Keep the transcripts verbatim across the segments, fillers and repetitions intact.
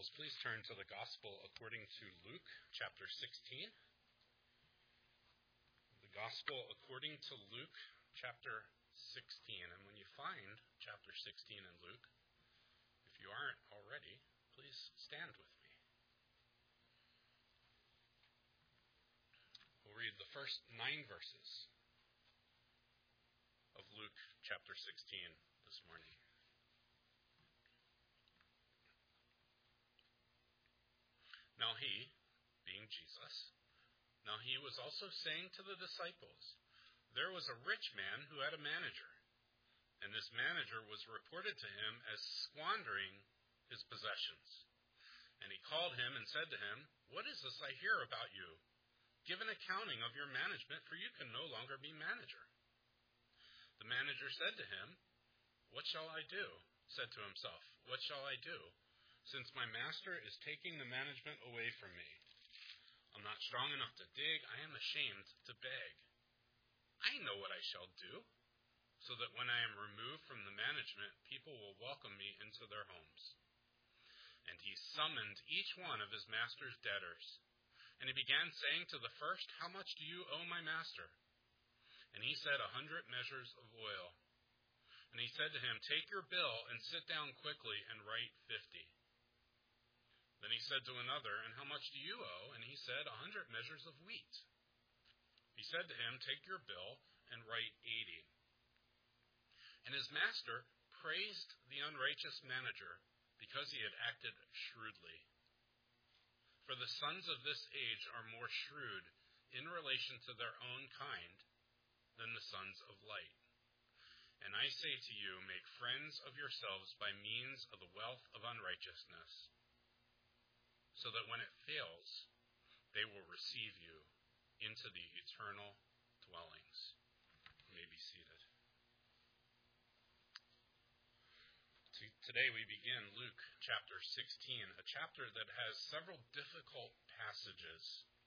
Bibles, please turn to the Gospel according to Luke, chapter sixteen. The Gospel according to Luke, chapter sixteen. And when you find chapter sixteen in Luke, if you aren't already, please stand with me. We'll read the first nine verses of Luke, chapter sixteen this morning. Now he, being Jesus, now he was also saying to the disciples, there was a rich man who had a manager, and this manager was reported to him as squandering his possessions. And he called him and said to him, what is this I hear about you? Give an accounting of your management, for you can no longer be manager. The manager said to him, what shall I do? Said to himself, what shall I do? Since my master is taking the management away from me. I'm not strong enough to dig, I am ashamed to beg. I know what I shall do, so that when I am removed from the management, people will welcome me into their homes. And he summoned each one of his master's debtors. And he began saying to the first, how much do you owe my master? And he said, a hundred measures of oil. And he said to him, take your bill and sit down quickly and write fifty. Then he said to another, and how much do you owe? And he said, a hundred measures of wheat. He said to him, take your bill and write eighty. And his master praised the unrighteous manager because he had acted shrewdly. For the sons of this age are more shrewd in relation to their own kind than the sons of light. And I say to you, make friends of yourselves by means of the wealth of unrighteousness, so that when it fails, they will receive you into the eternal dwellings. You may be seated. Today we begin Luke chapter sixteen, a chapter that has several difficult passages.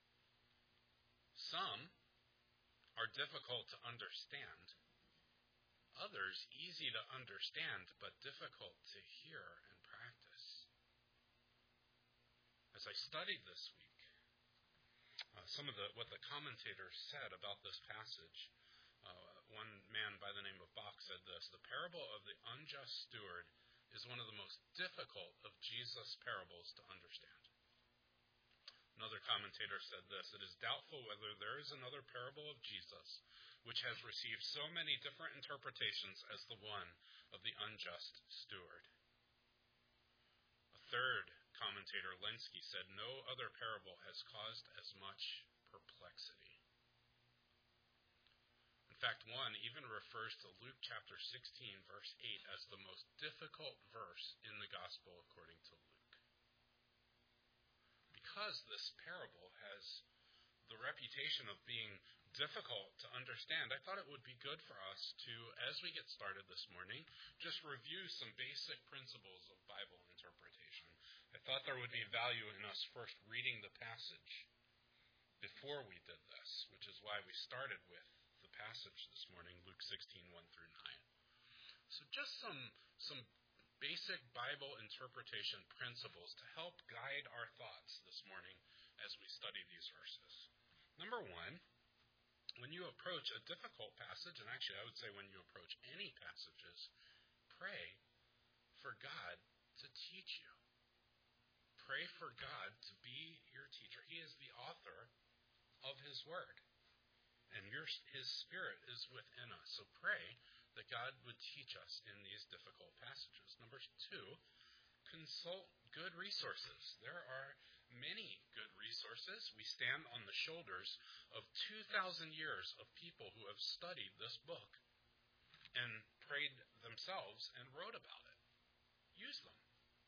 Some are difficult to understand. Others easy to understand, but difficult to hear and practice. As I studied this week, uh, some of the what the commentators said about this passage, uh, one man by the name of Bach said this, the parable of the unjust steward is one of the most difficult of Jesus' parables to understand. Another commentator said this, it is doubtful whether there is another parable of Jesus which has received so many different interpretations as the one of the unjust steward. A third commentator, Lenski, said no other parable has caused as much perplexity. In fact, one even refers to Luke chapter sixteen, verse eight, as the most difficult verse in the gospel according to Luke. Because this parable has the reputation of being difficult to understand, I thought it would be good for us to, as we get started this morning, just review some basic principles of Bible interpretation. I thought there would be value in us first reading the passage before we did this, which is why we started with the passage this morning, Luke sixteen, one through nine. So just some, some basic Bible interpretation principles to help guide our thoughts this morning as we study these verses. Number one, when you approach a difficult passage, and actually I would say when you approach any passages, pray for God to teach you. Pray for God to be your teacher. He is the author of His Word, and your, His Spirit is within us. So pray that God would teach us in these difficult passages. Number two, consult good resources. There are many good resources. We stand on the shoulders of two thousand years of people who have studied this book and prayed themselves and wrote about it. Use them.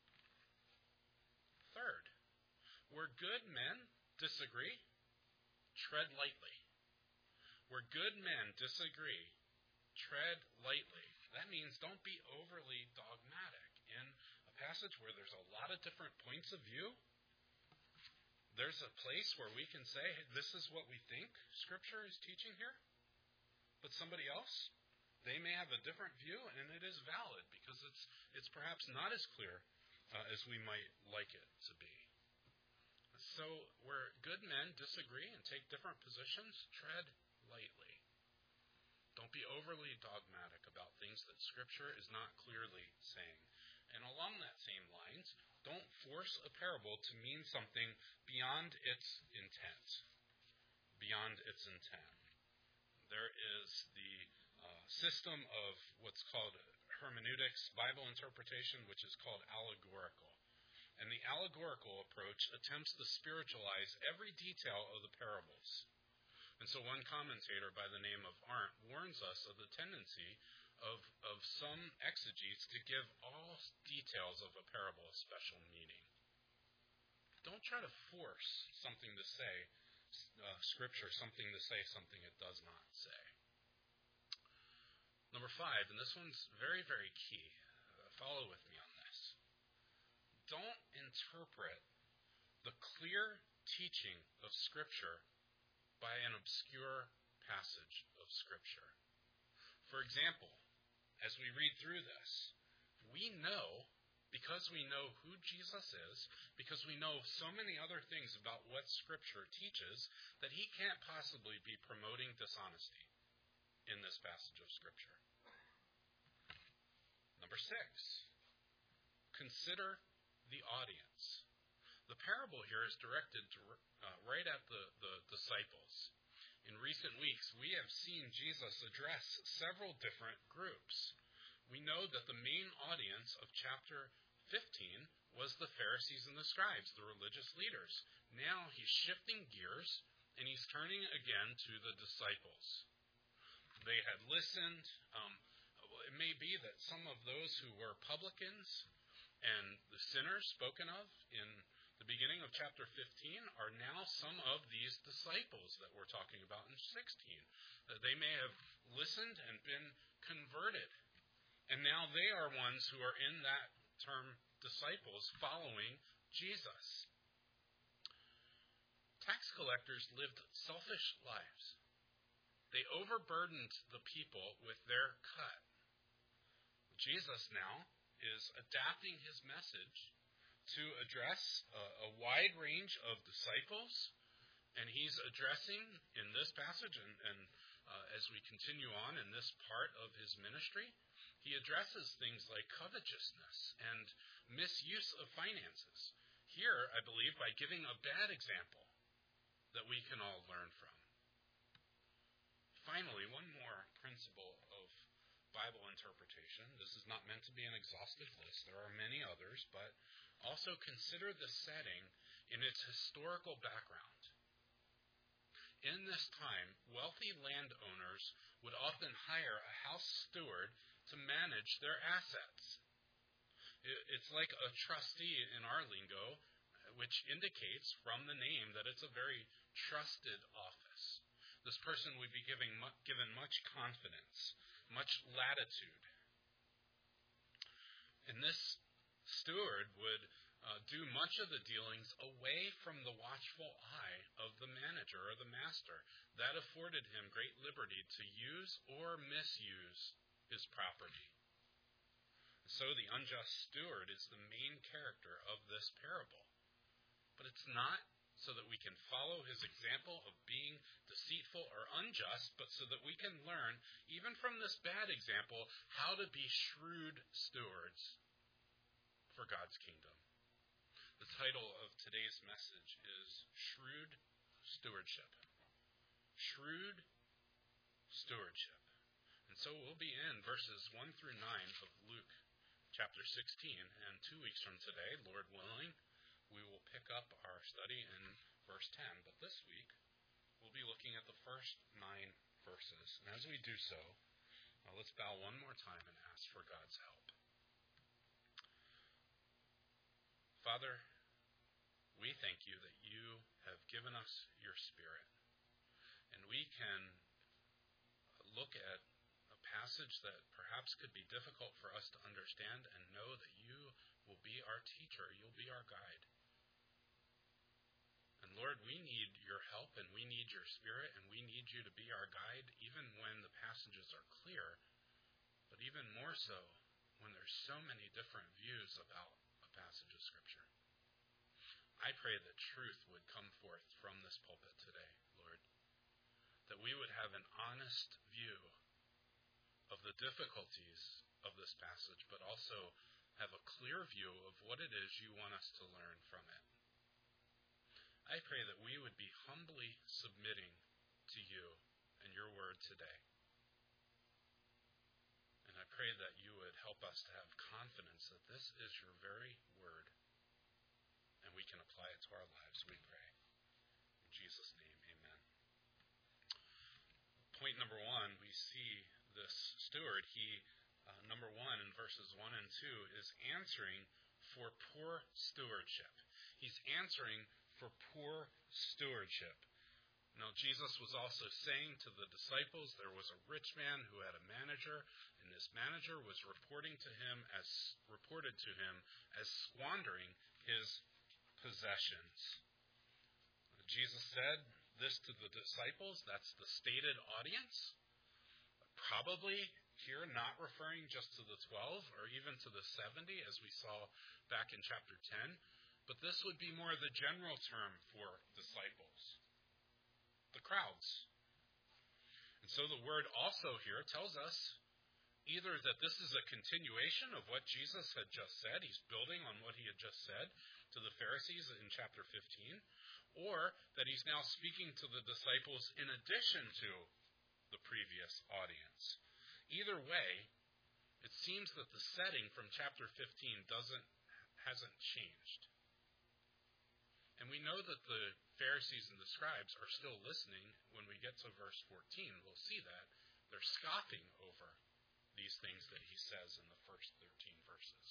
Third, where good men disagree, tread lightly. Where good men disagree, tread lightly. That means don't be overly dogmatic. In a passage where there's a lot of different points of view, there's a place where we can say, hey, this is what we think Scripture is teaching here. But somebody else, they may have a different view, and it is valid because it's it's perhaps not as clear uh, as we might like it to be. So where good men disagree and take different positions, tread lightly. Don't be overly dogmatic about things that Scripture is not clearly saying. And along that same lines, don't force a parable to mean something beyond its intent. Beyond its intent. There is the uh, system of what's called hermeneutics, Bible interpretation, which is called allegorical. And the allegorical approach attempts to spiritualize every detail of the parables. And so one commentator by the name of Arndt warns us of the tendency of, of some exegetes to give all details of a parable a special meaning. Don't try to force something to say, uh, Scripture, something to say something it does not say. Number five, and this one's very, very key. Uh, follow with me on this. Don't interpret the clear teaching of Scripture by an obscure passage of Scripture. For example, as we read through this, we know, because we know who Jesus is, because we know so many other things about what Scripture teaches, that he can't possibly be promoting dishonesty in this passage of Scripture. Number six, consider the audience. The parable here is directed to, uh, right at the, the disciples. In recent weeks, we have seen Jesus address several different groups. We know that the main audience of chapter fifteen was the Pharisees and the scribes, the religious leaders. Now he's shifting gears, and he's turning again to the disciples. They had listened. Um, it may be that some of those who were publicans and the sinners spoken of in the beginning of chapter fifteen are now some of these disciples that we're talking about in sixteen. That they may have listened and been converted. And now they are ones who are in that term disciples following Jesus. Tax collectors lived selfish lives. They overburdened the people with their cut. Jesus now is adapting his message to address a, a wide range of disciples, and he's addressing in this passage, and, and uh, as we continue on in this part of his ministry, he addresses things like covetousness and misuse of finances. Here, I believe, by giving a bad example that we can all learn from. Finally, one more principle of Bible interpretation. This is not meant to be an exhaustive list. There are many others, but also consider the setting in its historical background. In this time, wealthy landowners would often hire a house steward to manage their assets. It's like a trustee in our lingo, which indicates from the name that it's a very trusted office. This person would be giving, given much confidence, much latitude. And this steward would uh, do much of the dealings away from the watchful eye of the manager or the master. That afforded him great liberty to use or misuse his property. So the unjust steward is the main character of this parable. But it's not so that we can follow his example of being deceitful or unjust, but so that we can learn, even from this bad example, how to be shrewd stewards for God's kingdom. The title of today's message is Shrewd Stewardship. Shrewd Stewardship. And so we'll be in verses one through nine of Luke chapter sixteen, and two weeks from today, Lord willing, we will pick up our study in verse ten. But this week, we'll be looking at the first nine verses. And as we do so, uh, let's bow one more time and ask for God's help. Father, we thank you that you have given us your Spirit. And we can look at a passage that perhaps could be difficult for us to understand and know that you will be our teacher, you'll be our guide. And Lord, we need your help and we need your Spirit and we need you to be our guide even when the passages are clear, but even more so when there's so many different views about a passage of Scripture. I pray that truth would come forth from this pulpit today, Lord, that we would have an honest view of the difficulties of this passage, but also have a clear view of what it is you want us to learn from it. I pray that we would be humbly submitting to you and your word today. And I pray that you would help us to have confidence that this is your very word, and we can apply it to our lives, we pray. In Jesus' name, amen. Point number one, we see this steward, he, uh, number one in verses one and two, is answering for poor stewardship. He's answering for poor stewardship. Now, Jesus was also saying to the disciples there was a rich man who had a manager, and this manager was reporting to him as reported to him as squandering his possessions. Jesus said this to the disciples. That's the stated audience. Probably here not referring just to the twelve or even to the seventy, as we saw back in chapter ten. But this would be more the general term for disciples, the crowds. And so the word also here tells us either that this is a continuation of what Jesus had just said, he's building on what he had just said to the Pharisees in chapter fifteen, or that he's now speaking to the disciples in addition to the previous audience. Either way, it seems that the setting from chapter fifteen doesn't hasn't changed. And we know that the Pharisees and the scribes are still listening when we get to verse fourteen. We'll see that. They're scoffing over these things that he says in the first thirteen verses.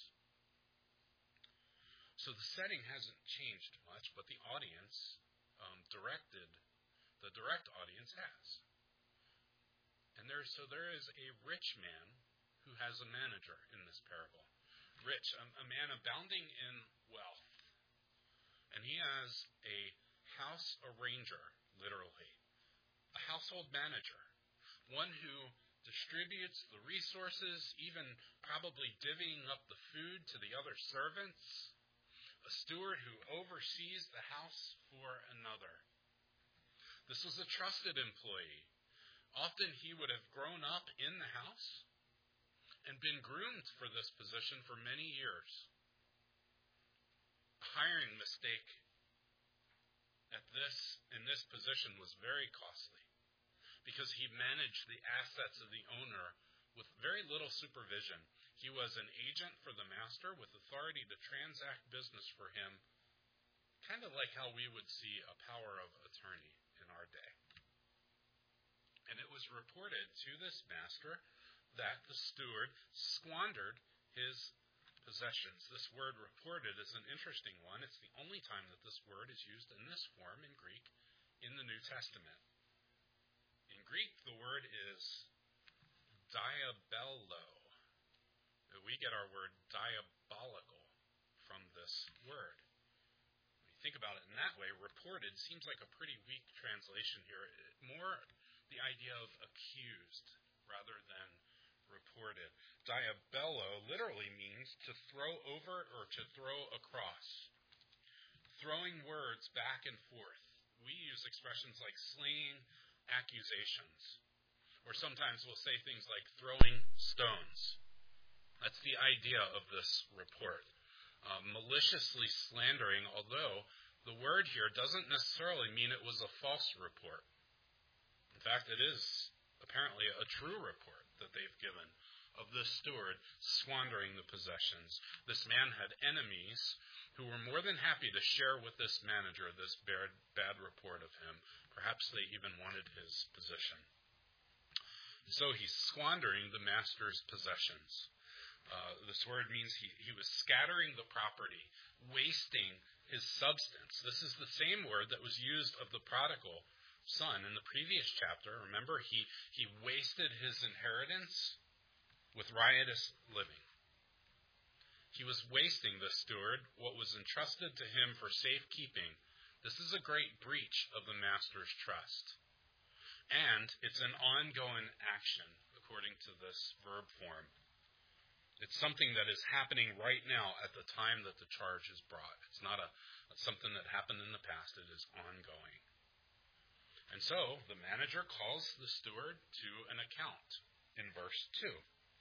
So the setting hasn't changed much, but the audience um, directed, the direct audience has. And there, so there is a rich man who has a manager in this parable. Rich, a, a man abounding in wealth. And he has a house arranger, literally, a household manager, one who distributes the resources, even probably divvying up the food to the other servants, a steward who oversees the house for another. This was a trusted employee. Often he would have grown up in the house and been groomed for this position for many years. Hiring mistake at this in this position was very costly because he managed the assets of the owner with very little supervision. He was an agent for the master with authority to transact business for him, kind of like how we would see a power of attorney in our day. And it was reported to this master that the steward squandered his possessions. This word reported is an interesting one. It's the only time that this word is used in this form in Greek in the New Testament. In Greek, the word is diabello. We get our word diabolical from this word. When you think about it in that way, reported seems like a pretty weak translation here. More the idea of accused rather than reported. Diabello literally means to throw over or to throw across. Throwing words back and forth. We use expressions like slaying accusations. Or sometimes we'll say things like throwing stones. That's the idea of this report. Uh, maliciously slandering, although the word here doesn't necessarily mean it was a false report. In fact, it is apparently a true report that they've given of this steward squandering the possessions. This man had enemies who were more than happy to share with this manager this bad, bad report of him. Perhaps they even wanted his position. So he's squandering the master's possessions. Uh, this word means he, he was scattering the property, wasting his substance. This is the same word that was used of the prodigal son in the previous chapter. Remember, he, he wasted his inheritance with riotous living. He was wasting, the steward, what was entrusted to him for safekeeping. This is a great breach of the master's trust. And it's an ongoing action, according to this verb form. It's something that is happening right now at the time that the charge is brought. It's not a something that happened in the past. It is ongoing. And so the manager calls the steward to an account in verse two.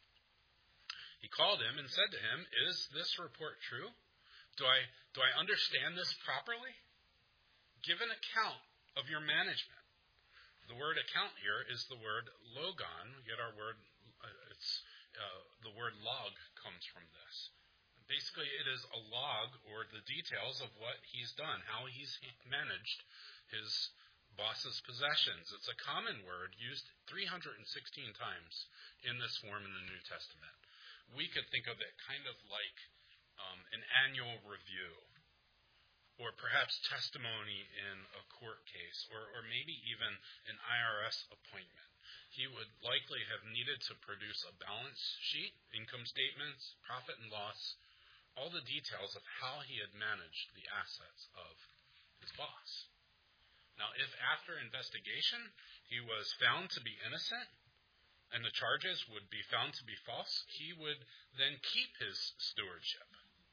He called him and said to him, "Is this report true? Do I do I understand this properly? Give an account of your management." The word account here is the word logon. We get our word, uh, it's uh, the word log comes from this. Basically, it is a log or the details of what he's done, how he's managed his boss's possessions. It's a common word used three hundred sixteen times in this form in the New Testament. We could think of it kind of like um, an annual review, or perhaps testimony in a court case, or, or maybe even an I R S appointment. He would likely have needed to produce a balance sheet, income statements, profit and loss, all the details of how he had managed the assets of his boss. Now, if after investigation he was found to be innocent and the charges would be found to be false, he would then keep his stewardship.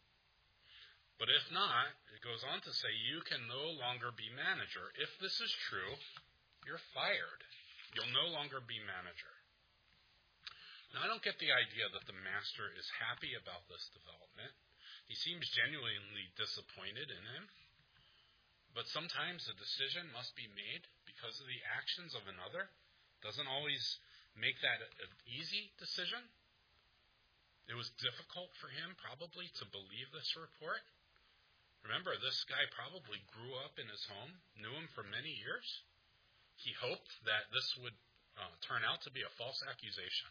But if not, it goes on to say, you can no longer be manager. If this is true, you're fired. You'll no longer be manager. Now, I don't get the idea that the master is happy about this development. He seems genuinely disappointed in him. But sometimes a decision must be made because of the actions of another. Doesn't always make that an easy decision. It was difficult for him probably to believe this report. Remember, this guy probably grew up in his home, knew him for many years. He hoped that this would uh, turn out to be a false accusation.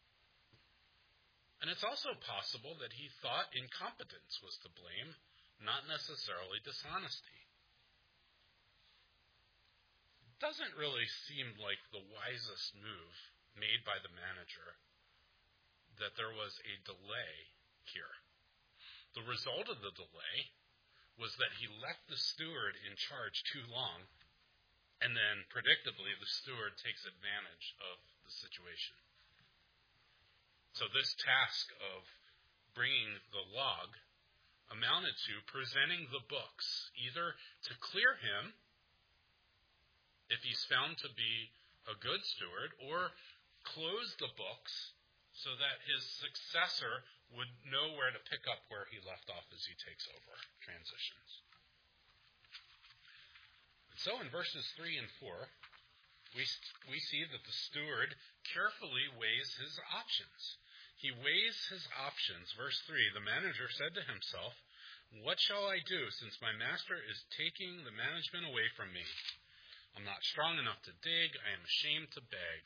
And it's also possible that he thought incompetence was to blame, not necessarily dishonesty. It doesn't really seem like the wisest move made by the manager that there was a delay here. The result of the delay was that he left the steward in charge too long, and then, predictably, the steward takes advantage of the situation. So this task of bringing the log amounted to presenting the books, either to clear him if he's found to be a good steward, or close the books so that his successor would know where to pick up where he left off as he takes over, transitions. So in verses three and four, we, we see that the steward carefully weighs his options. He weighs his options. Verse three, the manager said to himself, "What shall I do since my master is taking the management away from me? I'm not strong enough to dig. I am ashamed to beg.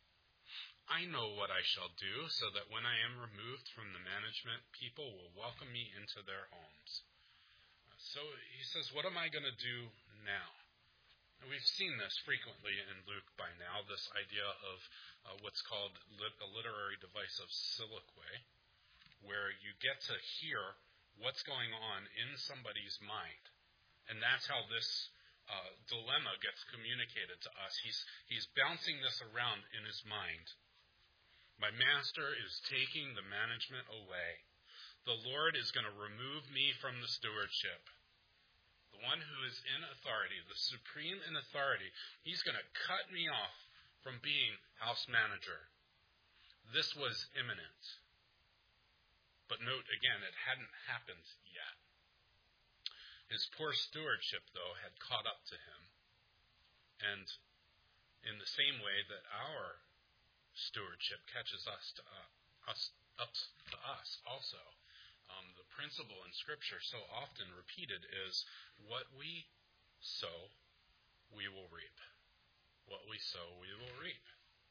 I know what I shall do so that when I am removed from the management, people will welcome me into their homes." So he says, what am I going to do now? And we've seen this frequently in Luke by now, this idea of uh, what's called lit- a literary device of soliloquy, where you get to hear what's going on in somebody's mind. And that's how this uh, dilemma gets communicated to us. He's, he's bouncing this around in his mind. My master is taking the management away. The Lord is going to remove me from the stewardship. The one who is in authority, the supreme in authority, he's going to cut me off from being house manager. This was imminent. But note again, it hadn't happened yet. His poor stewardship, though, had caught up to him. And in the same way that our stewardship catches us to uh, us up to us also. Um, the principle in Scripture so often repeated is what we sow, we will reap. What we sow, we will reap.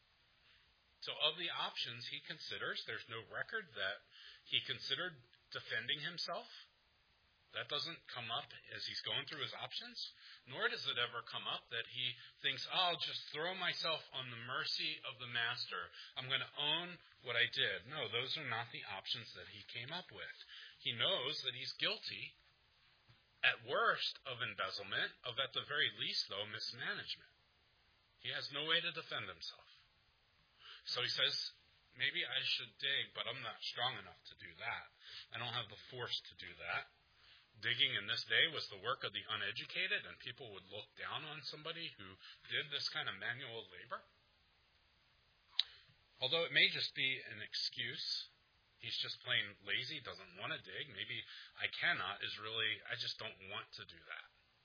So of the options he considers, there's no record that he considered defending himself. That doesn't come up as he's going through his options, nor does it ever come up that he thinks, oh, I'll just throw myself on the mercy of the master. I'm going to own what I did. No, those are not the options that he came up with. He knows that he's guilty, at worst, of embezzlement, of at the very least, though, mismanagement. He has no way to defend himself. So he says, maybe I should dig, but I'm not strong enough to do that. I don't have the force to do that. Digging in this day was the work of the uneducated, and people would look down on somebody who did this kind of manual labor. Although it may just be an excuse. He's just plain lazy, doesn't want to dig. Maybe I cannot is really, I just don't want to do that.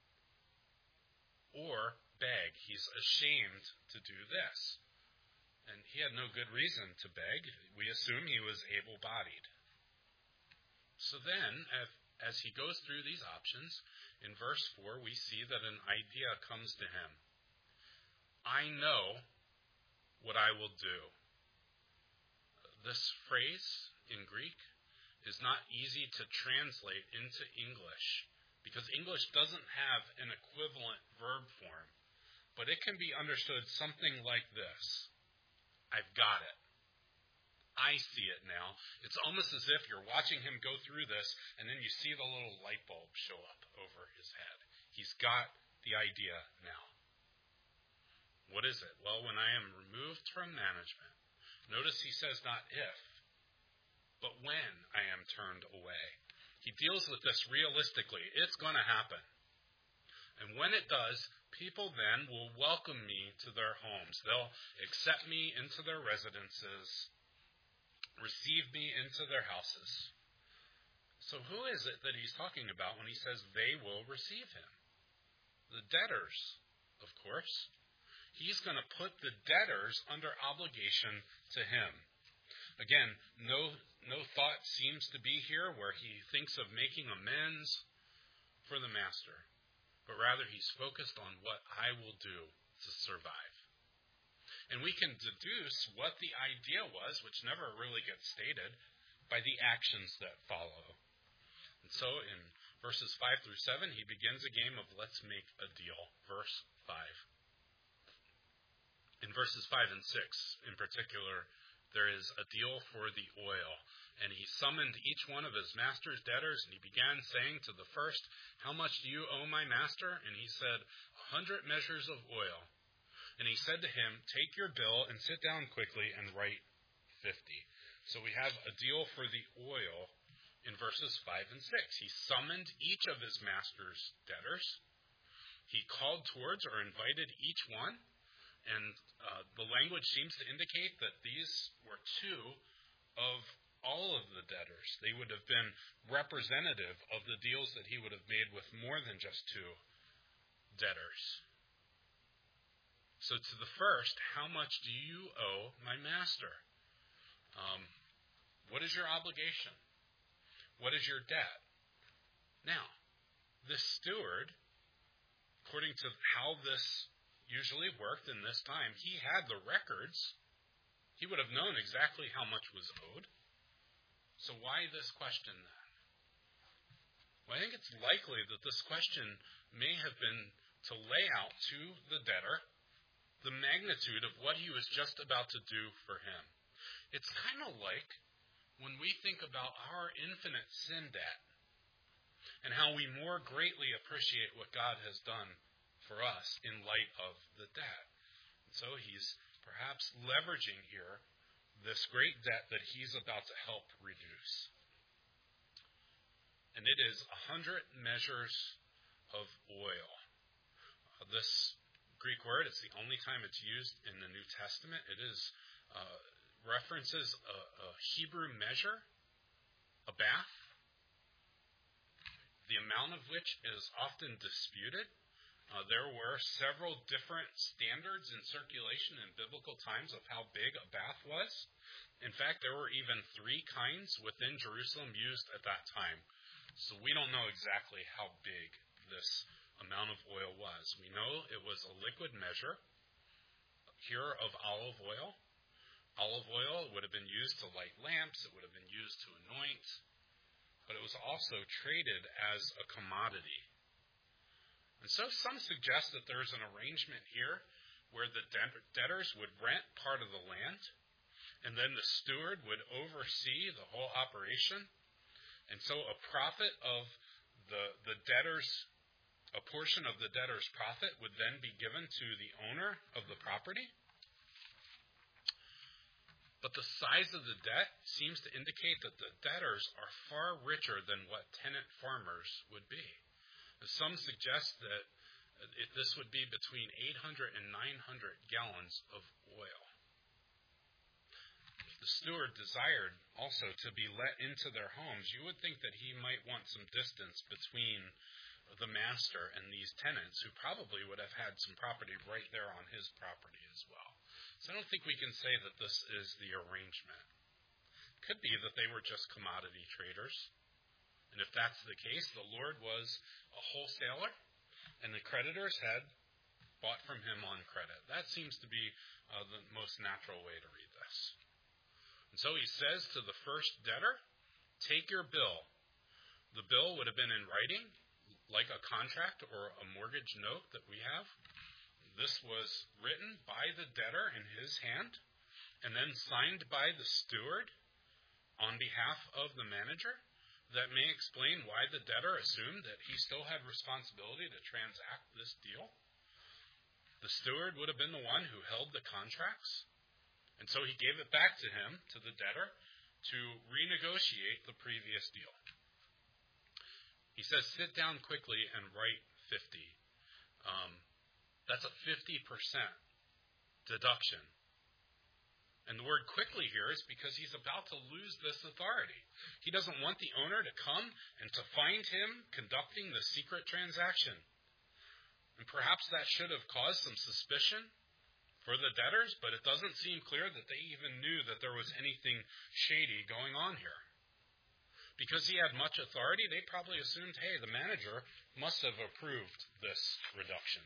Or beg. He's ashamed to do this. And he had no good reason to beg. We assume he was able-bodied. So then, as, as he goes through these options, in verse four, we see that an idea comes to him. I know what I will do. This phrase in Greek is not easy to translate into English because English doesn't have an equivalent verb form, but it can be understood something like this. I've got it. I see it now. It's almost as if you're watching him go through this, and then you see the little light bulb show up over his head. He's got the idea now. What is it? Well, when I am removed from management, notice he says not if, but when I am turned away. He deals with this realistically. It's going to happen. And when it does, people then will welcome me to their homes. They'll accept me into their residences, receive me into their houses. So who is it that he's talking about when he says they will receive him? The debtors, of course. He's going to put the debtors under obligation to him. Again, no, no thought seems to be here where he thinks of making amends for the master, but rather he's focused on what I will do to survive. And we can deduce what the idea was, which never really gets stated, by the actions that follow. And so in verses five through seven, he begins a game of let's make a deal. Verse five. In verses five and six, in particular, there is a deal for the oil. And he summoned each one of his master's debtors, and he began saying to the first, how much do you owe my master? And he said, a hundred measures of oil. And he said to him, take your bill and sit down quickly and write fifty. So we have a deal for the oil in verses five and six. He summoned each of his master's debtors. He called towards or invited each one. And uh, the language seems to indicate that these were two of all of the debtors. They would have been representative of the deals that he would have made with more than just two debtors. So to the first, how much do you owe my master? Um, what is your obligation? What is your debt? Now, this steward, according to how this usually worked in this time, he had the records. He would have known exactly how much was owed. So why this question then? Well, I think it's likely that this question may have been to lay out to the debtor the magnitude of what he was just about to do for him. It's kind of like when we think about our infinite sin debt and how we more greatly appreciate what God has done for us in light of the debt. And so he's perhaps leveraging here this great debt that he's about to help reduce. And it is a hundred measures of oil. Uh, this Greek word, it's the only time it's used in the New Testament. It is uh, references a, a Hebrew measure, a bath, the amount of which is often disputed. Uh, there were several different standards in circulation in biblical times of how big a bath was. In fact, there were even three kinds within Jerusalem used at that time. So we don't know exactly how big this amount of oil was. We know it was a liquid measure here of olive oil. Olive oil would have been used to light lamps. It would have been used to anoint. But it was also traded as a commodity. And so some suggest that there's an arrangement here where the debtors would rent part of the land, and then the steward would oversee the whole operation. And so a profit of the, the debtors, a portion of the debtor's profit would then be given to the owner of the property. But the size of the debt seems to indicate that the debtors are far richer than what tenant farmers would be. Some suggest that it, this would be between eight hundred and nine hundred gallons of oil. The steward desired also to be let into their homes. You would think that he might want some distance between the master and these tenants, who probably would have had some property right there on his property as well. So I don't think we can say that this is the arrangement. It could be that they were just commodity traders. And if that's the case, the Lord was a wholesaler, and the creditors had bought from him on credit. That seems to be uh, the most natural way to read this. And so he says to the first debtor, take your bill. The bill would have been in writing, like a contract or a mortgage note that we have. This was written by the debtor in his hand and then signed by the steward on behalf of the manager. That may explain why the debtor assumed that he still had responsibility to transact this deal. The steward would have been the one who held the contracts, and so he gave it back to him, to the debtor, to renegotiate the previous deal. He says, sit down quickly and write fifty. Um, that's a fifty percent deduction. And the word quickly here is because he's about to lose this authority. He doesn't want the owner to come and to find him conducting the secret transaction. And perhaps that should have caused some suspicion for the debtors, but it doesn't seem clear that they even knew that there was anything shady going on here. Because he had much authority, they probably assumed, hey, the manager must have approved this reduction.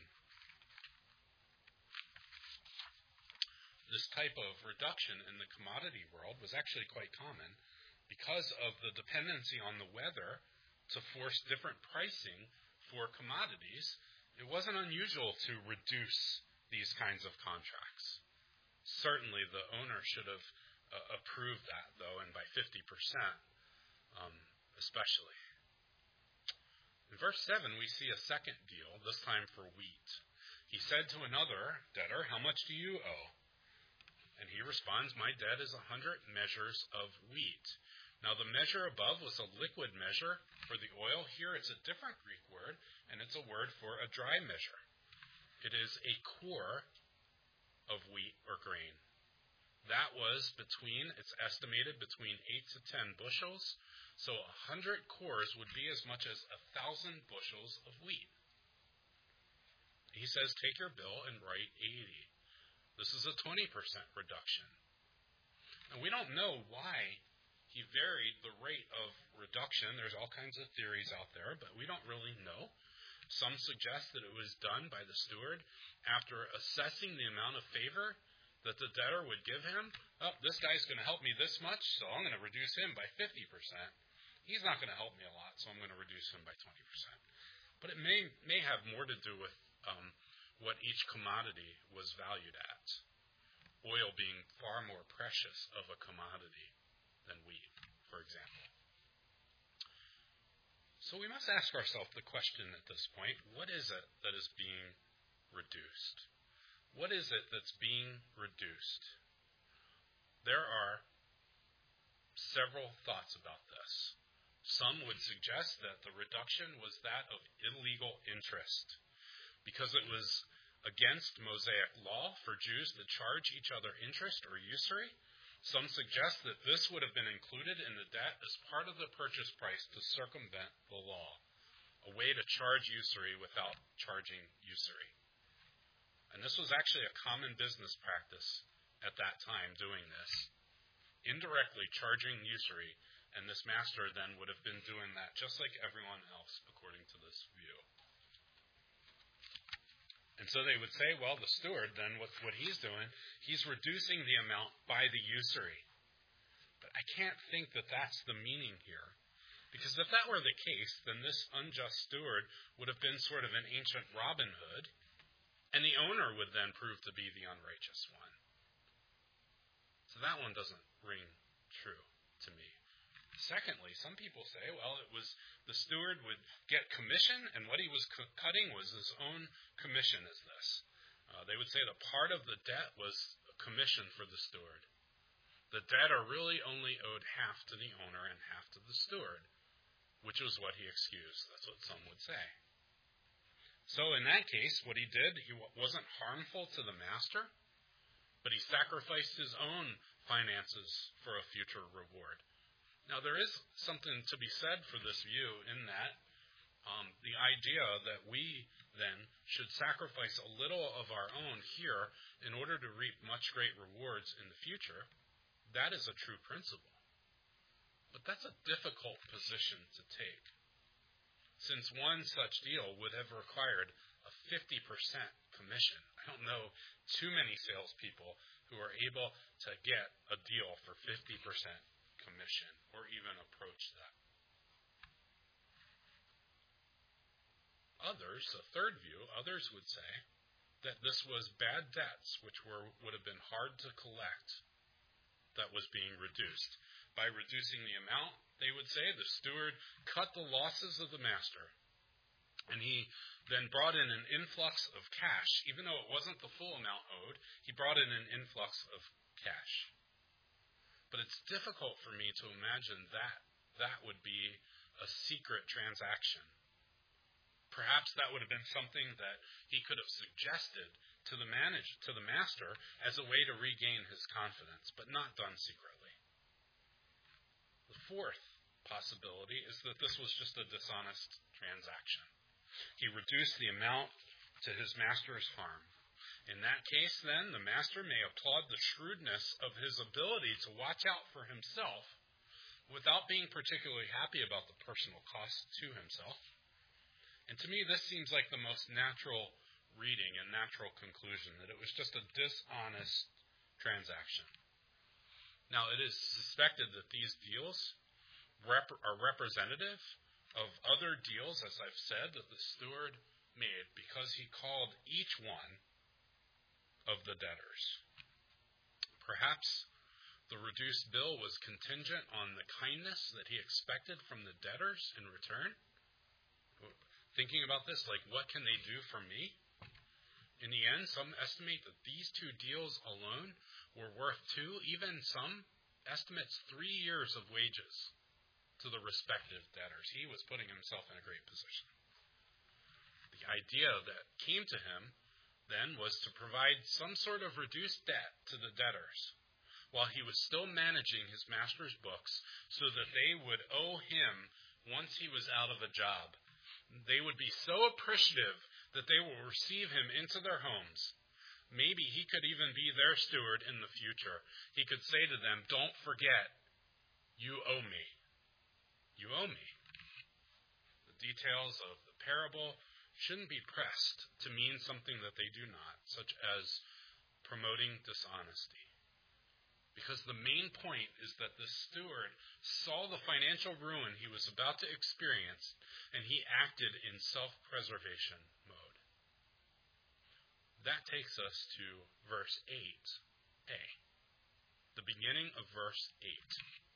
This type of reduction in the commodity world was actually quite common because of the dependency on the weather to force different pricing for commodities. It wasn't unusual to reduce these kinds of contracts. Certainly the owner should have uh, approved that, though, and by fifty percent um, especially. In verse seven, we see a second deal, this time for wheat. He said to another debtor, how much do you owe? And he responds, my debt is a hundred measures of wheat. Now the measure above was a liquid measure for the oil. Here it's a different Greek word, and it's a word for a dry measure. It is a core of wheat or grain. That was between, it's estimated between eight to ten bushels. So a hundred cores would be as much as a thousand bushels of wheat. He says, take your bill and write eighty. This is a twenty percent reduction. And we don't know why he varied the rate of reduction. There's all kinds of theories out there, but we don't really know. Some suggest that it was done by the steward after assessing the amount of favor that the debtor would give him. Oh, this guy's going to help me this much, so I'm going to reduce him by fifty percent. He's not going to help me a lot, so I'm going to reduce him by twenty percent. But it may may have more to do with um, what each commodity was valued at. Oil being far more precious of a commodity than wheat, for example. So we must ask ourselves the question at this point, what is it that is being reduced? What is it that's being reduced? There are several thoughts about this. Some would suggest that the reduction was that of illegal interest, because it was against Mosaic law for Jews to charge each other interest or usury. Some suggest that this would have been included in the debt as part of the purchase price to circumvent the law, a way to charge usury without charging usury. And this was actually a common business practice at that time, doing this, indirectly charging usury, and this master then would have been doing that just like everyone else, according to this view. And so they would say, well, the steward, then, what, what he's doing, he's reducing the amount by the usury. But I can't think that that's the meaning here. Because if that were the case, then this unjust steward would have been sort of an ancient Robin Hood, and the owner would then prove to be the unrighteous one. So that one doesn't ring true to me. Secondly, some people say, well, it was the steward would get commission, and what he was cu- cutting was his own commission as this. Uh, they would say that part of the debt was a commission for the steward. the debtor really only owed half to the owner and half to the steward, which was what he excused. That's what some would say. So in that case, what he did, he wasn't harmful to the master, but he sacrificed his own finances for a future reward. Now, there is something to be said for this view in that um, the idea that we then should sacrifice a little of our own here in order to reap much great rewards in the future, that is a true principle. But that's a difficult position to take, since one such deal would have required a fifty percent commission. I don't know too many salespeople who are able to get a deal for fifty percent commission or even approach that. Others, a third view, others would say that this was bad debts which were would have been hard to collect that was being reduced. By reducing the amount, they would say, the steward cut the losses of the master, and he then brought in an influx of cash. Even though it wasn't the full amount owed, he brought in an influx of cash. But it's difficult for me to imagine that that would be a secret transaction. Perhaps that would have been something that he could have suggested to the manager, to the master, as a way to regain his confidence, but not done secretly. The fourth possibility is that this was just a dishonest transaction. He reduced the amount to his master's harm. In that case, then, the master may applaud the shrewdness of his ability to watch out for himself without being particularly happy about the personal cost to himself. And to me, this seems like the most natural reading and natural conclusion, that it was just a dishonest transaction. Now, it is suspected that these deals rep- are representative of other deals, as I've said, that the steward made because he called each one of the debtors. Perhaps the reduced bill was contingent on the kindness that he expected from the debtors in return. Thinking about this, like, what can they do for me? In the end, some estimate that these two deals alone were worth two, even some estimates three years of wages to the respective debtors. He was putting himself in a great position. The idea that came to him then was to provide some sort of reduced debt to the debtors while he was still managing his master's books so that they would owe him once he was out of a job. They would be so appreciative that they will receive him into their homes. Maybe he could even be their steward in the future. He could say to them, don't forget, you owe me. You owe me. The details of the parable shouldn't be pressed to mean something that they do not, such as promoting dishonesty. Because the main point is that the steward saw the financial ruin he was about to experience, and he acted in self-preservation mode. That takes us to verse eight a, the beginning of verse eight.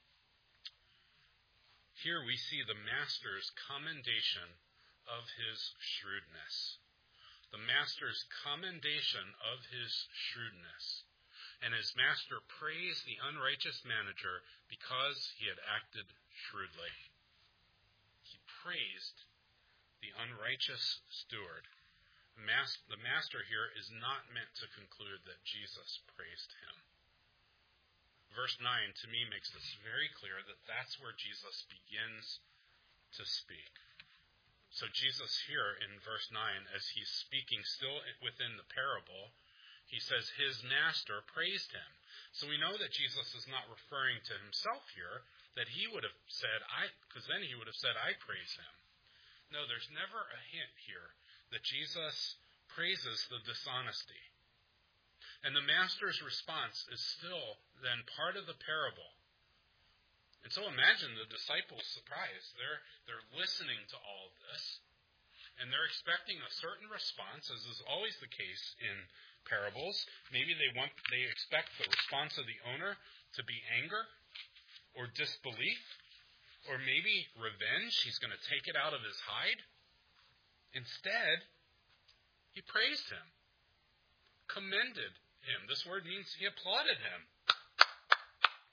Here we see the master's commendation of his shrewdness. The master's commendation of his shrewdness. And his master praised the unrighteous manager because he had acted shrewdly. He praised the unrighteous steward. The master here is not meant to conclude that Jesus praised him. Verse nine, to me, makes this very clear that that's where Jesus begins to speak. So Jesus here in verse nine, as he's speaking still within the parable, he says his master praised him. So we know that Jesus is not referring to himself here, that he would have said, I, because then he would have said, I praise him. No, there's never a hint here that Jesus praises the dishonesty. And the master's response is still then part of the parable. And so imagine the disciples' surprise. They're, they're listening to all of this, and they're expecting a certain response, as is always the case in parables. Maybe they want they expect the response of the owner to be anger or disbelief, or maybe revenge. He's going to take it out of his hide. Instead, he praised him, commended him. This word means he applauded him.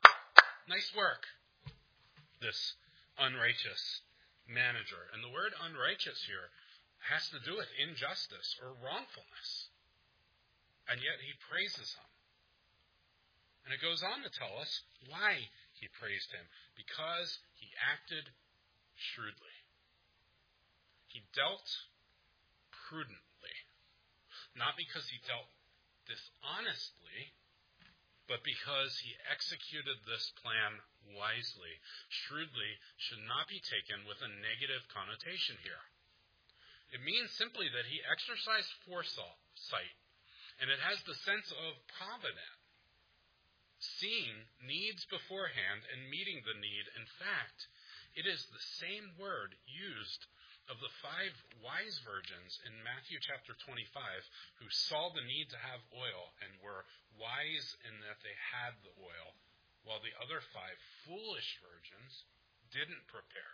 Nice work, this unrighteous manager. And the word unrighteous here has to do with injustice or wrongfulness. And yet he praises him. And it goes on to tell us why he praised him. Because he acted shrewdly. He dealt prudently. Not because he dealt dishonestly, but because he executed this plan wisely. Shrewdly should not be taken with a negative connotation here. It means simply that he exercised foresight, and it has the sense of providence, seeing needs beforehand and meeting the need. In fact, it is the same word used of the five wise virgins in Matthew chapter twenty-five who saw the need to have oil and were wise in that they had the oil, while the other five foolish virgins didn't prepare.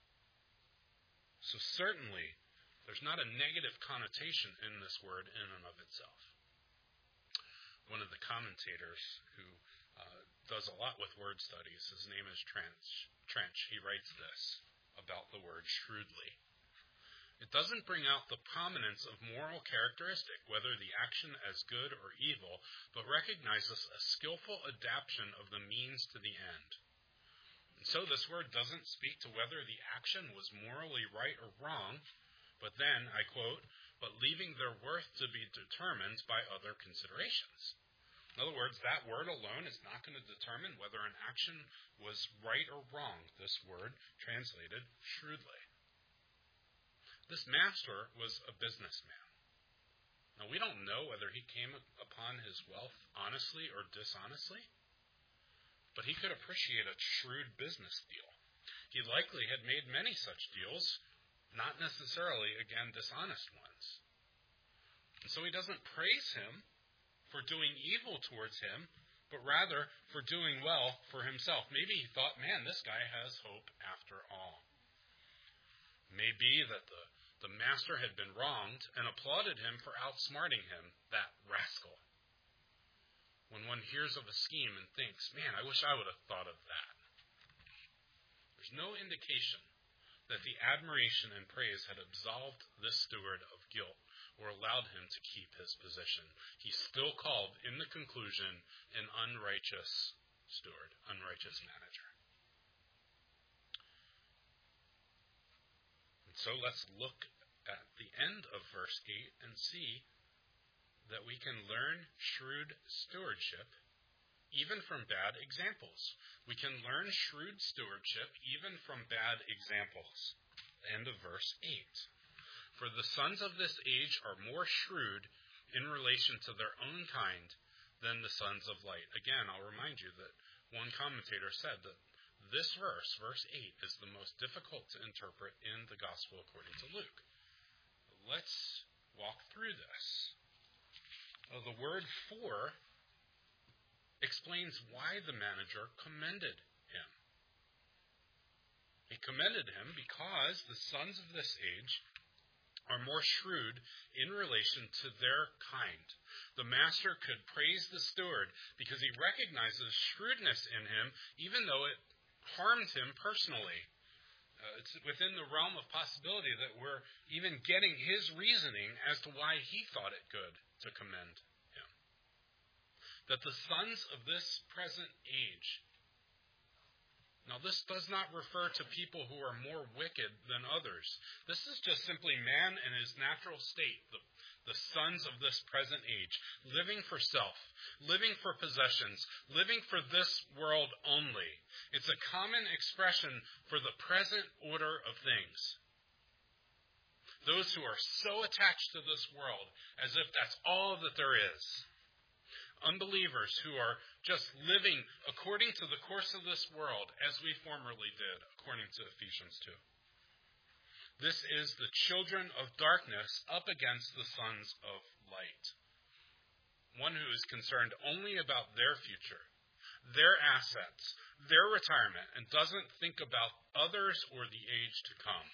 So certainly, there's not a negative connotation in this word in and of itself. One of the commentators who uh, does a lot with word studies, his name is Trench. Trench. He writes this about the word shrewdly. It doesn't bring out the prominence of moral characteristic, whether the action as good or evil, but recognizes a skillful adaptation of the means to the end. And so this word doesn't speak to whether the action was morally right or wrong, but then, I quote, but leaving their worth to be determined by other considerations. In other words, that word alone is not going to determine whether an action was right or wrong. This word translated shrewdly. This master was a businessman. Now, we don't know whether he came upon his wealth honestly or dishonestly, but he could appreciate a shrewd business deal. He likely had made many such deals, not necessarily, again, dishonest ones. And so he doesn't praise him for doing evil towards him, but rather for doing well for himself. Maybe he thought, man, this guy has hope after all. Maybe that the, the master had been wronged and applauded him for outsmarting him, that rascal. When one hears of a scheme and thinks, man, I wish I would have thought of that. There's no indication that the admiration and praise had absolved this steward of guilt or allowed him to keep his position. He's still called, in the conclusion, an unrighteous steward, unrighteous manager. And so let's look at the end of verse eight and see that we can learn shrewd stewardship even from bad examples. We can learn shrewd stewardship even from bad examples. End of verse eight. For the sons of this age are more shrewd in relation to their own kind than the sons of light. Again, I'll remind you that one commentator said that this verse, verse eight, is the most difficult to interpret in the Gospel according to Luke. Let's walk through this. Uh, the word for explains why the manager commended him. He commended him because the sons of this age are more shrewd in relation to their kind. The master could praise the steward because he recognizes shrewdness in him, even though it harmed him personally. Uh, it's within the realm of possibility that we're even getting his reasoning as to why he thought it good to commend him. That the sons of this present age, now this does not refer to people who are more wicked than others. This is just simply man in his natural state, the, the sons of this present age, living for self, living for possessions, living for this world only. It's a common expression for the present order of things. Those who are so attached to this world as if that's all that there is. Unbelievers who are just living according to the course of this world as we formerly did, according to Ephesians two. This is the children of darkness up against the sons of light. One who is concerned only about their future, their assets, their retirement, and doesn't think about others or the age to come.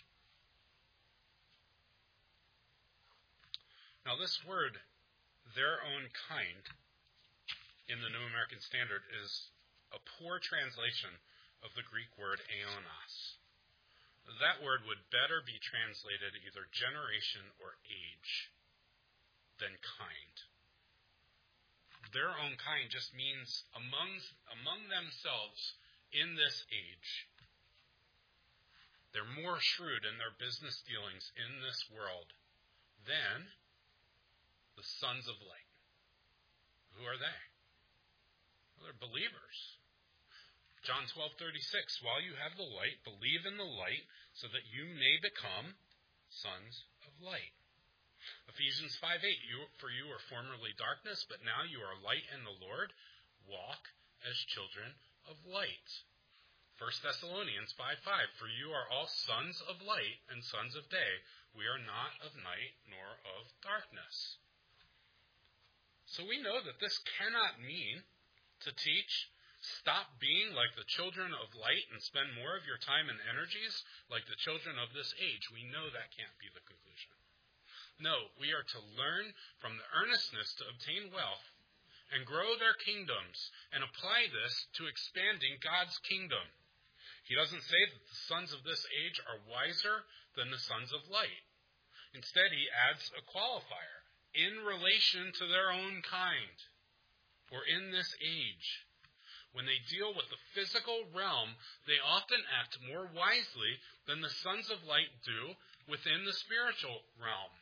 Now this word, their own kind, in the New American Standard is a poor translation of the Greek word aeonos. That word would better be translated either generation or age than kind. Their own kind just means among, among themselves in this age. They're more shrewd in their business dealings in this world than the sons of light. Who are they? Well, they're believers. John twelve thirty-six, while you have the light, believe in the light so that you may become sons of light. Ephesians five eight, you, for you were formerly darkness, but now you are light in the Lord. Walk as children of light. First Thessalonians five five, for you are all sons of light and sons of day. We are not of night nor of darkness. So we know that this cannot mean to teach, stop being like the children of light and spend more of your time and energies like the children of this age. We know that can't be the conclusion. No, we are to learn from the earnestness to obtain wealth and grow their kingdoms and apply this to expanding God's kingdom. He doesn't say that the sons of this age are wiser than the sons of light. Instead, he adds a qualifier, in relation to their own kind, or in this age. When they deal with the physical realm, they often act more wisely than the sons of light do within the spiritual realm.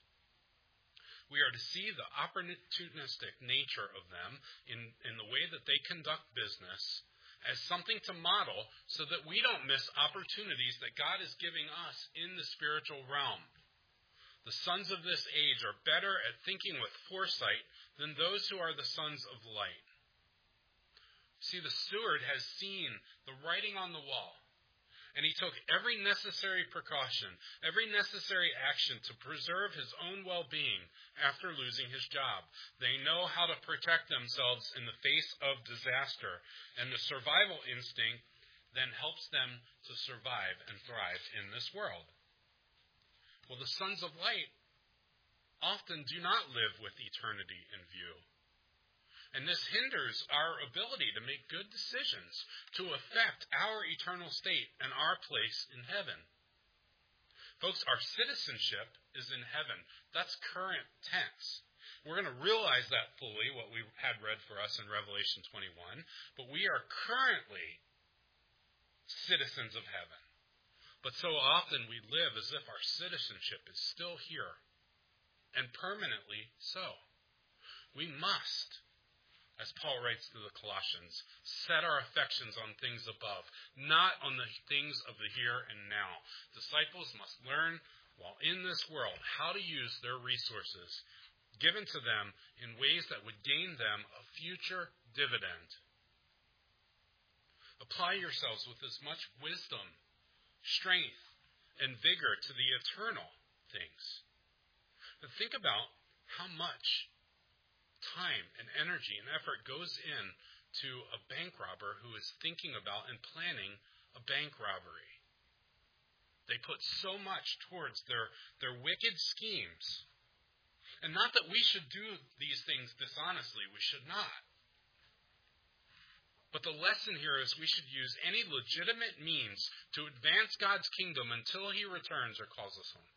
We are to see the opportunistic nature of them in, in the way that they conduct business as something to model so that we don't miss opportunities that God is giving us in the spiritual realm. The sons of this age are better at thinking with foresight than those who are the sons of light. See, the steward has seen the writing on the wall, and he took every necessary precaution, every necessary action to preserve his own well-being after losing his job. They know how to protect themselves in the face of disaster, and the survival instinct then helps them to survive and thrive in this world. Well, the sons of light often do not live with eternity in view. And this hinders our ability to make good decisions to affect our eternal state and our place in heaven. Folks, our citizenship is in heaven. That's current tense. We're going to realize that fully, what we had read for us in Revelation twenty-one, but we are currently citizens of heaven. But so often we live as if our citizenship is still here, and permanently so. We must, as Paul writes to the Colossians, set our affections on things above, not on the things of the here and now. Disciples must learn, while in this world, how to use their resources given to them in ways that would gain them a future dividend. Apply yourselves with as much wisdom, strength, and vigor to the eternal things. And think about how much time and energy and effort goes in to a bank robber who is thinking about and planning a bank robbery. They put so much towards their, their wicked schemes. And not that we should do these things dishonestly. We should not. But the lesson here is we should use any legitimate means to advance God's kingdom until he returns or calls us home.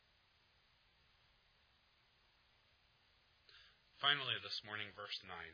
Finally, this morning, verse nine.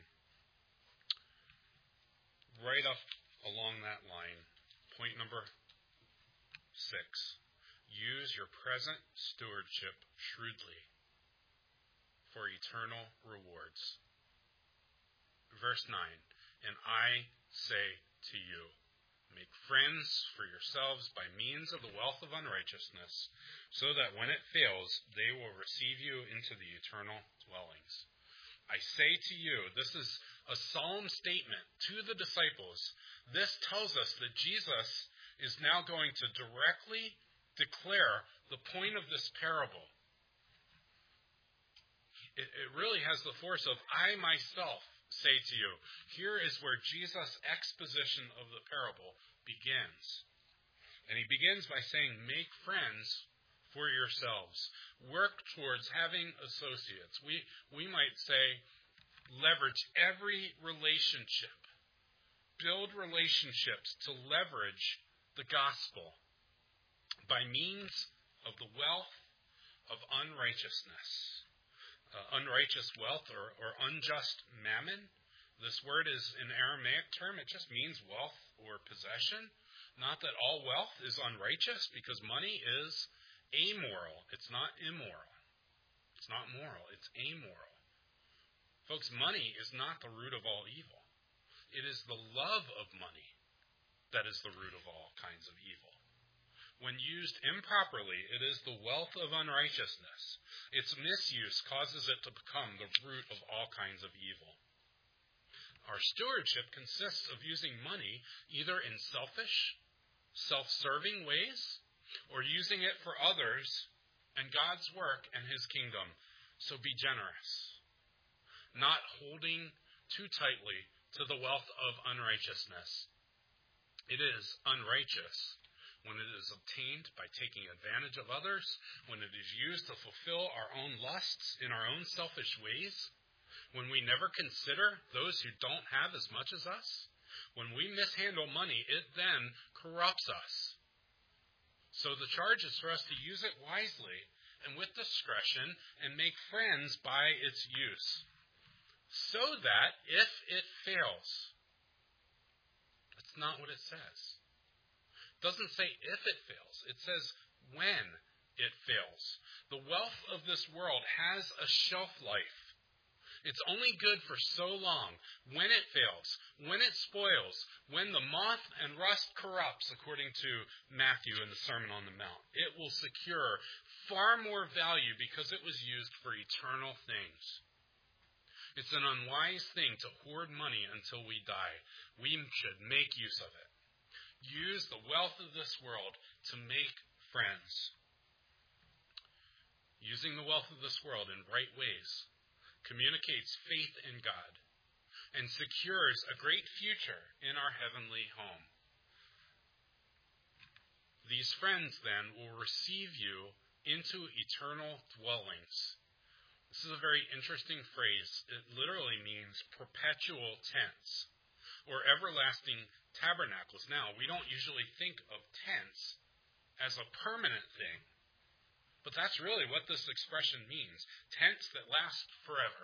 Right up along that line, point number six. Use your present stewardship shrewdly for eternal rewards. Verse nine. And I say to you, make friends for yourselves by means of the wealth of unrighteousness, so that when it fails, they will receive you into the eternal dwellings. I say to you, this is a solemn statement to the disciples. This tells us that Jesus is now going to directly declare the point of this parable. It, it really has the force of, I myself say to you. Here is where Jesus' exposition of the parable begins. And he begins by saying, make friends for yourselves. Work towards having associates. We, we might say, leverage every relationship. build relationships to leverage the gospel by means of the wealth of unrighteousness. Uh, unrighteous wealth or, or unjust mammon. This word is an Aramaic term. It just means wealth or possession. Not that all wealth is unrighteous, because money is amoral. It's not immoral. It's not moral. It's amoral. Folks, money is not the root of all evil. It is the love of money that is the root of all kinds of evil. When used improperly, it is the wealth of unrighteousness. Its misuse causes it to become the root of all kinds of evil. Our stewardship consists of using money either in selfish, self-serving ways, or using it for others and God's work and His kingdom. So be generous, not holding too tightly to the wealth of unrighteousness. It is unrighteous when it is obtained by taking advantage of others, when it is used to fulfill our own lusts in our own selfish ways, when we never consider those who don't have as much as us. When we mishandle money, it then corrupts us. So the charge is for us to use it wisely and with discretion and make friends by its use, so that if it fails, that's not what it says. It doesn't say if it fails. It says when it fails. The wealth of this world has a shelf life. It's only good for so long. When it fails, when it spoils, when the moth and rust corrupts, according to Matthew in the Sermon on the Mount, it will secure far more value because it was used for eternal things. It's an unwise thing to hoard money until we die. We should make use of it. Use the wealth of this world to make friends. Using the wealth of this world in right ways communicates faith in God and secures a great future in our heavenly home. These friends, then, will receive you into eternal dwellings. This is a very interesting phrase. It literally means perpetual tents or everlasting tabernacles. Now, we don't usually think of tents as a permanent thing, but that's really what this expression means. Tents that last forever.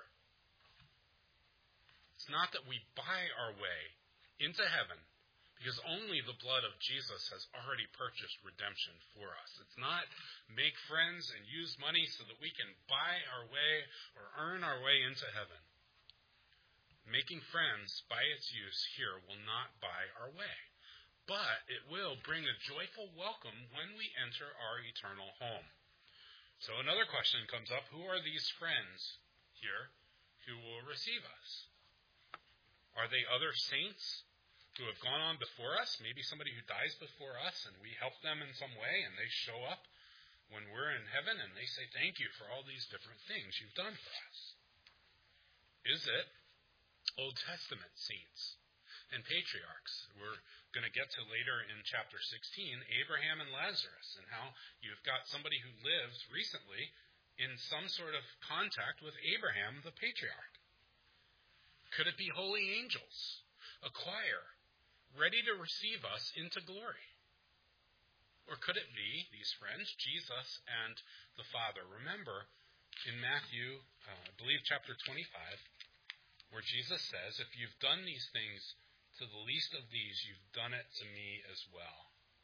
It's not that we buy our way into heaven, because only the blood of Jesus has already purchased redemption for us. It's not make friends and use money so that we can buy our way or earn our way into heaven. Making friends by its use here will not buy our way, but it will bring a joyful welcome when we enter our eternal home. So another question comes up. Who are these friends here who will receive us? Are they other saints who have gone on before us? Maybe somebody who dies before us and we help them in some way and they show up when we're in heaven and they say, thank you for all these different things you've done for us. Is it Old Testament saints and patriarchs? We're going to get to later in chapter sixteen, Abraham and Lazarus, and how you've got somebody who lived recently in some sort of contact with Abraham, the patriarch. Could it be holy angels, a choir, ready to receive us into glory? Or could it be these friends, Jesus and the Father? Remember in Matthew, uh, I believe chapter twenty-five, where Jesus says, if you've done these things to the least of these, you've done it to me as well.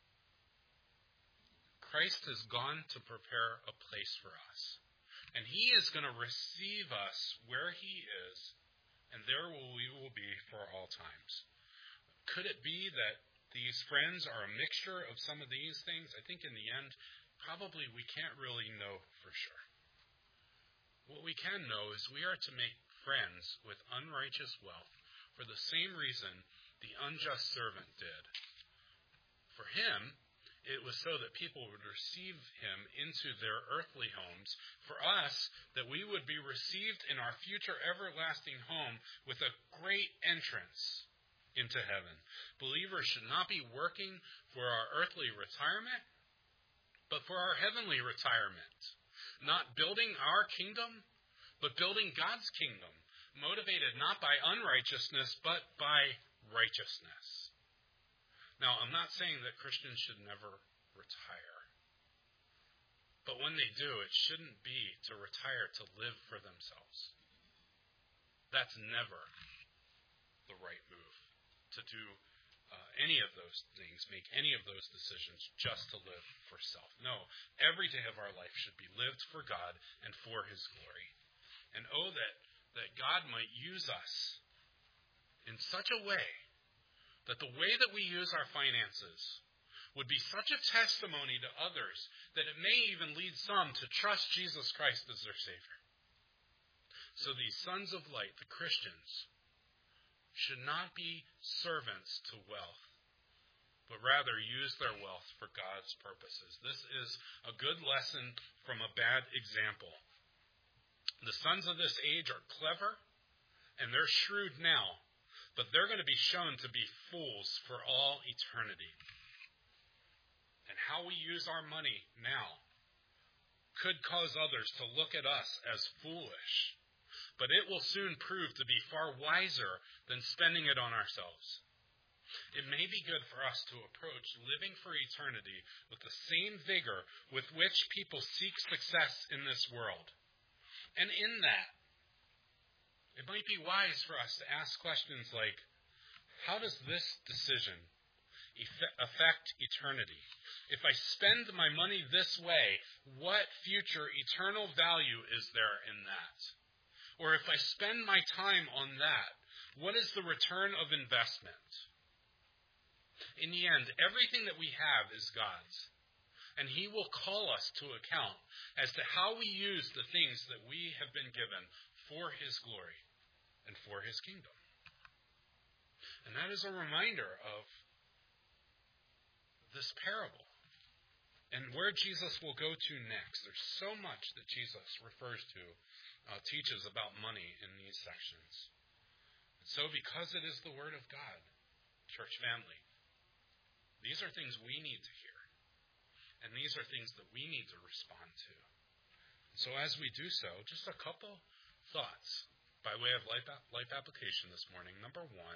Christ has gone to prepare a place for us. And He is going to receive us where He is, and there we will be for all times. Could it be that these friends are a mixture of some of these things? I think in the end, probably we can't really know for sure. What we can know is we are to make friends with unrighteous wealth for the same reason the unjust servant did. For him, it was so that people would receive him into their earthly homes. For us, that we would be received in our future everlasting home with a great entrance into heaven. Believers should not be working for our earthly retirement, but for our heavenly retirement. Not building our kingdom, but building God's kingdom, motivated not by unrighteousness, but by righteousness. Now, I'm not saying that Christians should never retire. But when they do, it shouldn't be to retire to live for themselves. That's never the right move, to do uh, any of those things, make any of those decisions just to live for self. No, every day of our life should be lived for God and for His glory. And oh, that, that God might use us in such a way that the way that we use our finances would be such a testimony to others that it may even lead some to trust Jesus Christ as their Savior. So these sons of light, the Christians, should not be servants to wealth, but rather use their wealth for God's purposes. This is a good lesson from a bad example. The sons of this age are clever, and they're shrewd now, but they're going to be shown to be fools for all eternity. And how we use our money now could cause others to look at us as foolish, but it will soon prove to be far wiser than spending it on ourselves. It may be good for us to approach living for eternity with the same vigor with which people seek success in this world. And in that, it might be wise for us to ask questions like, how does this decision affect eternity? If I spend my money this way, what future eternal value is there in that? Or if I spend my time on that, what is the return of investment? In the end, everything that we have is God's, and He will call us to account as to how we use the things that we have been given for His glory and for His kingdom. And that is a reminder of this parable and where Jesus will go to next. There's so much that Jesus refers to, uh, teaches about money in these sections. And so because it is the Word of God, church family, these are things we need to hear. And these are things that we need to respond to. So as we do so, just a couple thoughts by way of life, life application this morning. Number one,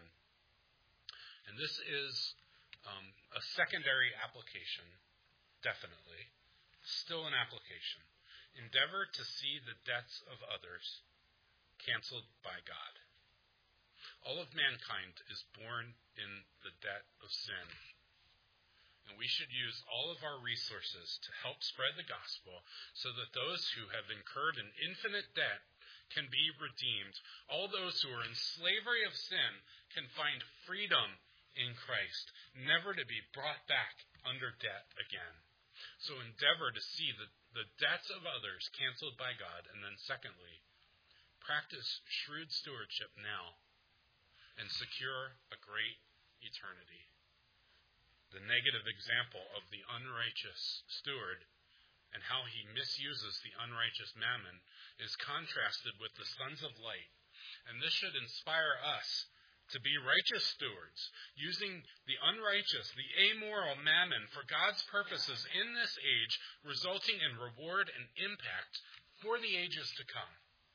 and this is um, a secondary application, definitely, still an application. Endeavor to see the debts of others canceled by God. All of mankind is born in the debt of sin. And we should use all of our resources to help spread the gospel so that those who have incurred an infinite debt can be redeemed. All those who are in slavery of sin can find freedom in Christ, never to be brought back under debt again. So endeavor to see the, the debts of others canceled by God. And then secondly, practice shrewd stewardship now and secure a great eternity. The negative example of the unrighteous steward and how he misuses the unrighteous mammon is contrasted with the sons of light. And this should inspire us to be righteous stewards, using the unrighteous, the amoral mammon for God's purposes in this age, resulting in reward and impact for the ages to come.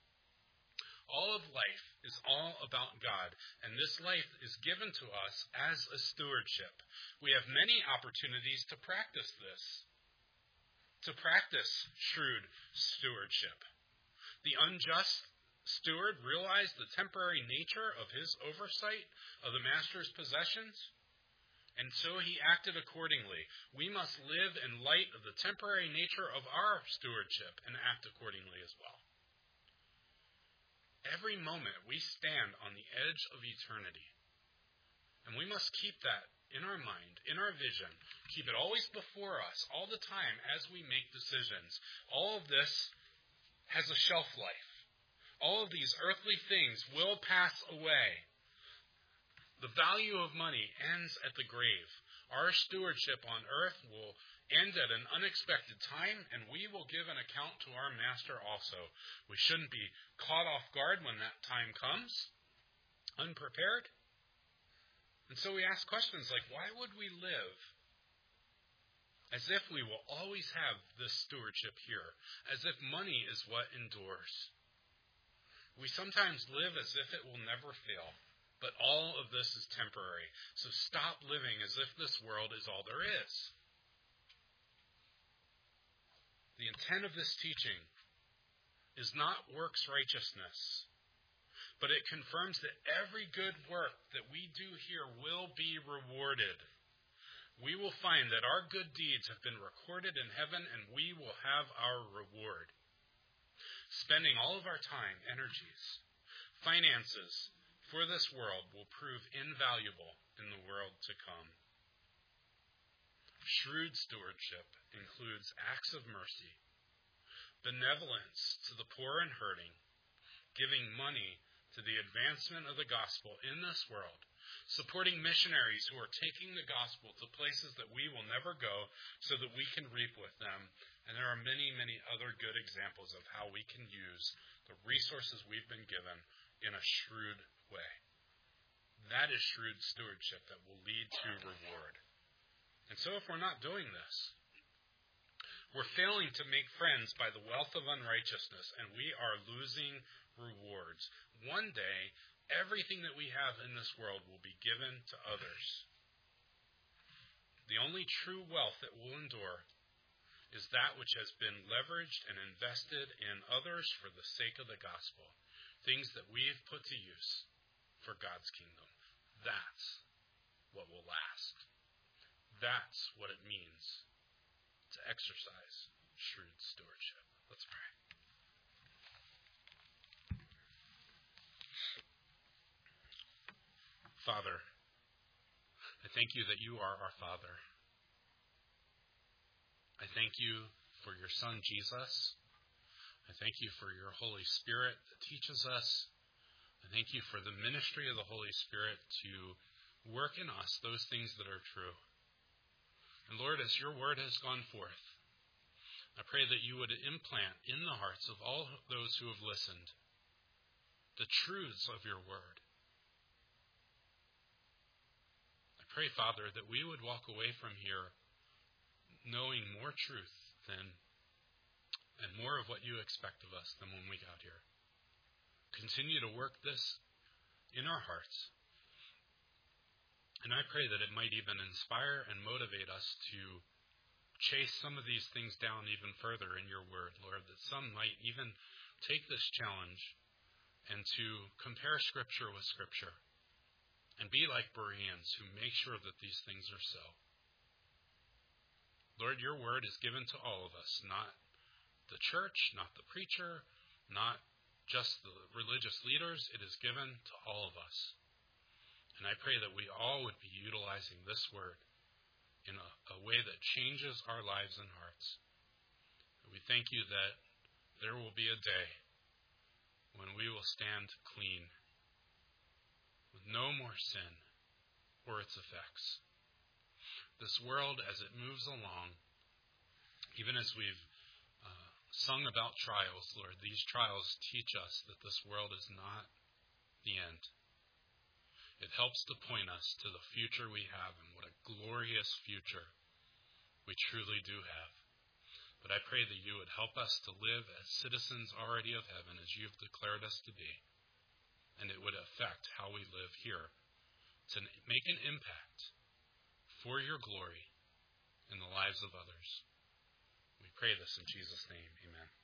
All of life is all about God, and this life is given to us as a stewardship. We have many opportunities to practice this, to practice shrewd stewardship. The unjust steward realized the temporary nature of his oversight of the master's possessions, and so he acted accordingly. We must live in light of the temporary nature of our stewardship and act accordingly as well. Every moment we stand on the edge of eternity. And we must keep that in our mind, in our vision. Keep it always before us, all the time as we make decisions. All of this has a shelf life. All of these earthly things will pass away. The value of money ends at the grave. Our stewardship on earth will end at an unexpected time, and we will give an account to our master also. We shouldn't be caught off guard when that time comes, unprepared. And so we ask questions like, why would we live as if we will always have this stewardship here, as if money is what endures? We sometimes live as if it will never fail, But all of this is temporary. So stop living as if this world is all there is. The intent of this teaching is not works righteousness, but it confirms that every good work that we do here will be rewarded. We will find that our good deeds have been recorded in heaven, and we will have our reward. Spending all of our time, energies, finances for this world will prove invaluable in the world to come. Shrewd stewardship includes acts of mercy, benevolence to the poor and hurting, giving money to the advancement of the gospel in this world, supporting missionaries who are taking the gospel to places that we will never go so that we can reap with them. And there are many, many other good examples of how we can use the resources we've been given in a shrewd way. That is shrewd stewardship that will lead to reward. And so if we're not doing this, we're failing to make friends by the wealth of unrighteousness, and we are losing rewards. One day, everything that we have in this world will be given to others. The only true wealth that will endure is that which has been leveraged and invested in others for the sake of the gospel. Things that we've put to use for God's kingdom. That's what will last. That's what it means to exercise shrewd stewardship. Let's pray. Father, I thank you that you are our Father. I thank you for your Son, Jesus. I thank you for your Holy Spirit that teaches us. I thank you for the ministry of the Holy Spirit to work in us those things that are true. And Lord, as your word has gone forth, I pray that you would implant in the hearts of all those who have listened the truths of your word. I pray, Father, that we would walk away from here knowing more truth than and more of what you expect of us than when we got here. Continue to work this in our hearts. And I pray that it might even inspire and motivate us to chase some of these things down even further in your word, Lord, that some might even take this challenge and to compare Scripture with Scripture and be like Bereans who make sure that these things are so. Lord, your word is given to all of us, not the church, not the preacher, not just the religious leaders. It is given to all of us. And I pray that we all would be utilizing this word in a, a way that changes our lives and hearts. We thank you that there will be a day when we will stand clean with no more sin or its effects. This world, as it moves along, even as we've uh, sung about trials, Lord, these trials teach us that this world is not the end. It helps to point us to the future we have, and what a glorious future we truly do have. But I pray that you would help us to live as citizens already of heaven, as you've declared us to be, and it would affect how we live here, to make an impact for your glory in the lives of others. We pray this in Jesus' name. Amen.